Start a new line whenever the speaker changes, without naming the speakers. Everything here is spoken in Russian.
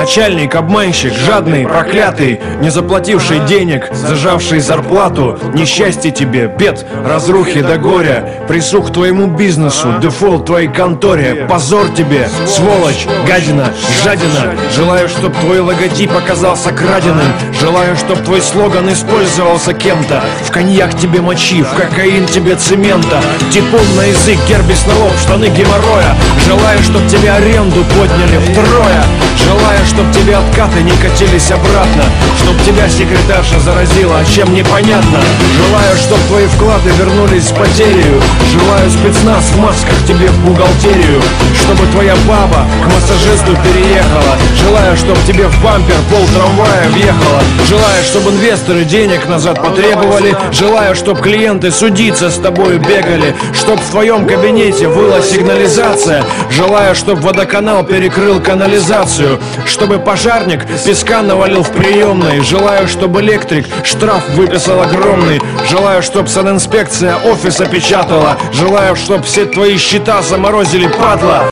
Начальник, обманщик, жадный, проклятый, не заплативший денег, зажавший зарплату. Несчастье тебе, бед, разрухи до горя, присух твоему бизнесу, дефолт твоей конторе. Позор тебе, сволочь, гадина, жадина. Желаю, чтоб твой логотип оказался краденым. Желаю, чтоб твой слоган использовался кем-то. В коньяк тебе мочи, в кокаин тебе цемента, типун на язык, гербис на лоб, штаны геморроя. Желаю, чтоб тебе аренду подняли втрое. Желаю, чтоб тебе откаты не катились обратно, чтоб тебя секретарша заразила, чем непонятно. Желаю, чтоб твои вклады вернулись с потерею. Желаю спецназ в масках тебе в бухгалтерию. Чтобы твоя баба к массажисту переехала. Желаю, чтоб тебе в бампер пол трамвая въехала. Желаю, чтобы инвесторы денег назад потребовали. Желаю, чтоб клиенты судиться с тобою бегали. Чтоб в твоем кабинете выла сигнализация. Желаю, чтоб водоканал перекрыл канализацию. Чтобы пожарник песка навалил в приемной. Желаю, чтобы электрик штраф выписал огромный. Желаю, чтоб санинспекция офис опечатала. Желаю, чтоб все твои счета заморозили, падла.